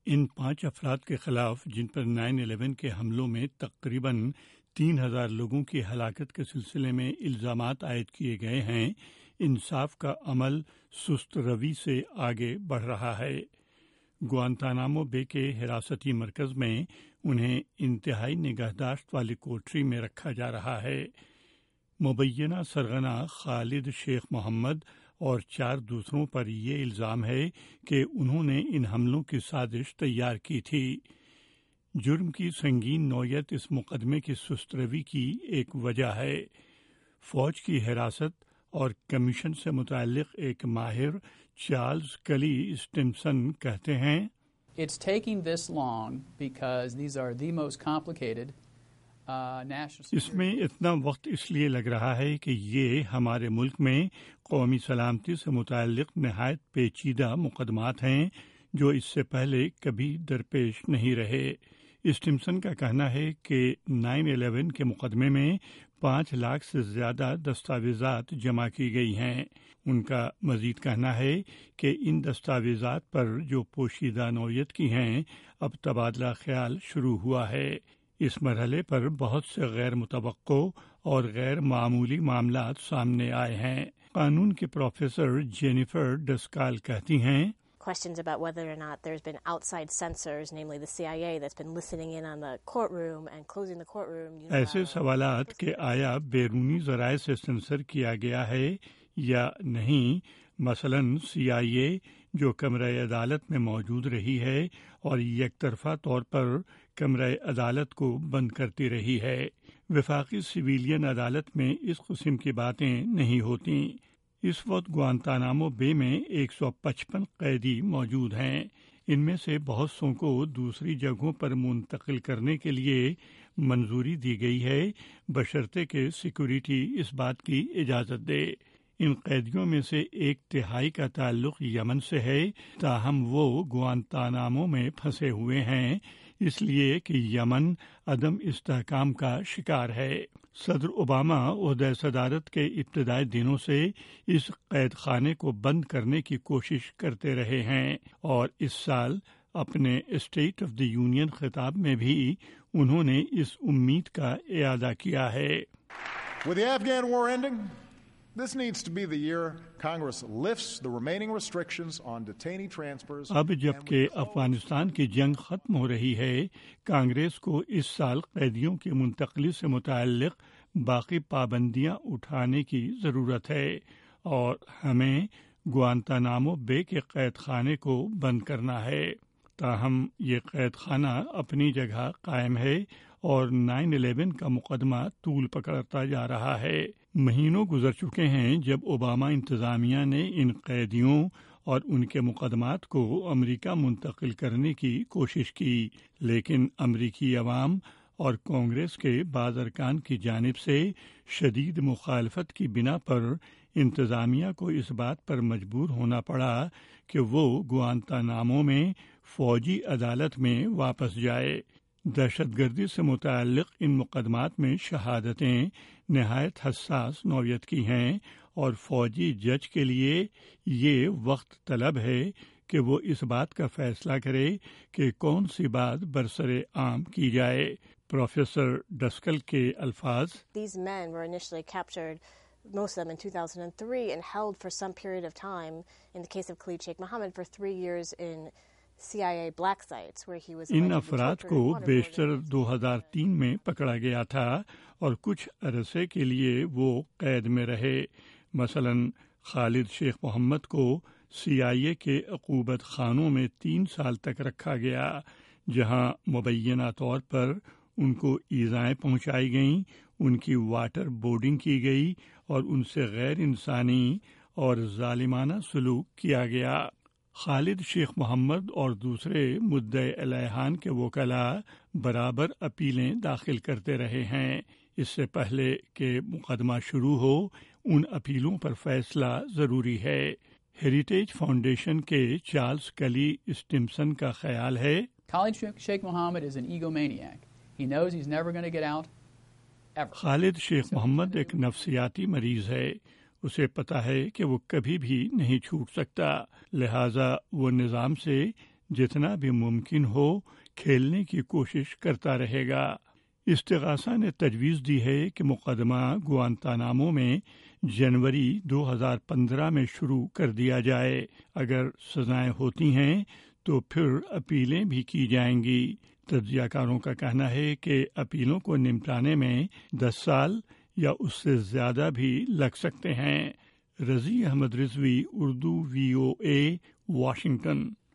ان 5 افراد کے خلاف جن پر 9/11 کے حملوں میں تقریباً 3,000 لوگوں کی ہلاکت کے سلسلے میں الزامات عائد کیے گئے ہیں، انصاف کا عمل سست روی سے آگے بڑھ رہا ہے۔ گوانتانامو بے کے حراستی مرکز میں انہیں انتہائی نگہداشت والی کوٹری میں رکھا جا رہا ہے۔ مبینہ سرغنہ خالد شیخ محمد اور 4 دوسروں پر یہ الزام ہے کہ انہوں نے ان حملوں کی سازش تیار کی تھی۔ جرم کی سنگین نوعیت اس مقدمے کی سست روی کی ایک وجہ ہے۔ فوج کی حراست اور کمیشن سے متعلق ایک ماہر چارلز کلی اسٹمسن کہتے ہیں، It's taking this long because these are the most complicated national security. اس میں اتنا وقت اس لیے لگ رہا ہے کہ یہ ہمارے ملک میں قومی سلامتی سے متعلق نہایت پیچیدہ مقدمات ہیں جو اس سے پہلے کبھی درپیش نہیں رہے۔ اسٹمسن کا کہنا ہے کہ 9/11 کے مقدمے میں 5 لاکھ سے زیادہ دستاویزات جمع کی گئی ہیں۔ ان کا مزید کہنا ہے کہ ان دستاویزات پر جو پوشیدہ نوعیت کی ہیں اب تبادلہ خیال شروع ہوا ہے۔ اس مرحلے پر بہت سے غیر متوقع اور غیر معمولی معاملات سامنے آئے ہیں۔ قانون کے پروفیسر جینیفر ڈسکال کہتی ہیں، Questions about whether or not there's been outside censors, namely the CIA, that's been listening in on the courtroom and closing the courtroom. ایسے سوالات کہ آیا بیرونی ذرائع سے سینسر کیا گیا ہے یا نہیں، مثلاً CIA جو کمرہ عدالت میں موجود رہی ہے اور یک طرفہ طور پر کمرہ عدالت کو بند کرتی رہی ہے۔ وفاقی سویلین عدالت میں اس قسم کی باتیں نہیں ہوتیں۔ اس وقت گوانتانامو بے میں 155 قیدی موجود ہیں۔ ان میں سے بہت سوں کو دوسری جگہوں پر منتقل کرنے کے لیے منظوری دی گئی ہے، بشرطے کہ سیکورٹی اس بات کی اجازت دے۔ ان قیدیوں میں سے 1/3 کا تعلق یمن سے ہے، تاہم وہ گوانتانامو میں پھنسے ہوئے ہیں اس لیے کہ یمن عدم استحکام کا شکار ہے۔ صدر اوباما عہدہ صدارت کے ابتدائی دنوں سے اس قید خانے کو بند کرنے کی کوشش کرتے رہے ہیں اور اس سال اپنے اسٹیٹ آف دی یونین خطاب میں بھی انہوں نے اس امید کا اعادہ کیا ہے۔ With the Afghan war ending, this needs to be the year Congress lifts the remaining restrictions on detainee transfers. اب جبکہ افغانستان کی جنگ ختم ہو رہی ہے، کانگریس کو اس سال قیدیوں کی منتقلی سے متعلق باقی پابندیاں اٹھانے کی ضرورت ہے اور ہمیں گوانتانامو بے کے قید خانے کو بند کرنا ہے۔ تاہم یہ قید خانہ اپنی جگہ قائم ہے اور 9/11 کا مقدمہ طول پکڑتا جا رہا ہے۔ مہینوں گزر چکے ہیں جب اوباما انتظامیہ نے ان قیدیوں اور ان کے مقدمات کو امریکہ منتقل کرنے کی کوشش کی، لیکن امریکی عوام اور کانگریس کے بعض ارکان کی جانب سے شدید مخالفت کی بنا پر انتظامیہ کو اس بات پر مجبور ہونا پڑا کہ وہ گوانتانامو میں فوجی عدالت میں واپس جائے۔ دہشت گردی سے متعلق ان مقدمات میں شہادتیں نہایت حساس نوعیت کی ہیں اور فوجی جج کے لیے یہ وقت طلب ہے کہ وہ اس بات کا فیصلہ کرے کہ کون سی بات برسر عام کی جائے۔ پروفیسر ڈسکل کے الفاظ، These men were initially captured, most of them in 2003, and held for some period of time, in the case of Khalid Sheikh Mohammed, for 3 years in CIA black sites where he was in allegedly افراد tortured کو and waterboarded. بیشتر 2003 میں پکڑا گیا تھا اور کچھ عرصے کے لیے وہ قید میں رہے۔ مثلاً خالد شیخ محمد کو CIA کے عقوبت خانوں میں 3 سال تک رکھا گیا، جہاں مبینہ طور پر ان کو ایذائیں پہنچائی گئیں، ان کی واٹر بورڈنگ کی گئی اور ان سے غیر انسانی اور ظالمانہ سلوک کیا گیا۔ خالد شیخ محمد اور دوسرے مدعی علیحان کے وکلاء برابر اپیلیں داخل کرتے رہے ہیں۔ اس سے پہلے کہ مقدمہ شروع ہو، ان اپیلوں پر فیصلہ ضروری ہے۔ ہیریٹیج فاؤنڈیشن کے چارلز کلی اسٹمسن کا خیال ہے، Khalid Sheikh Mohammed is an egomaniac. He knows he's never going to get out, ever. خالد شیخ محمد ایک نفسیاتی مریض ہے، اسے پتہ ہے کہ وہ کبھی بھی نہیں چھوٹ سکتا، لہٰذا وہ نظام سے جتنا بھی ممکن ہو کھیلنے کی کوشش کرتا رہے گا۔ استغاثہ نے تجویز دی ہے کہ مقدمہ گوانتانامو میں جنوری 2015 میں شروع کر دیا جائے۔ اگر سزائیں ہوتی ہیں تو پھر اپیلیں بھی کی جائیں گی۔ تجزیہ کاروں کا کہنا ہے کہ اپیلوں کو نمٹانے میں 10 سال یا اس سے زیادہ بھی لگ سکتے ہیں۔ Razi Ahmed Rizvi, Urdu VOA، Washington.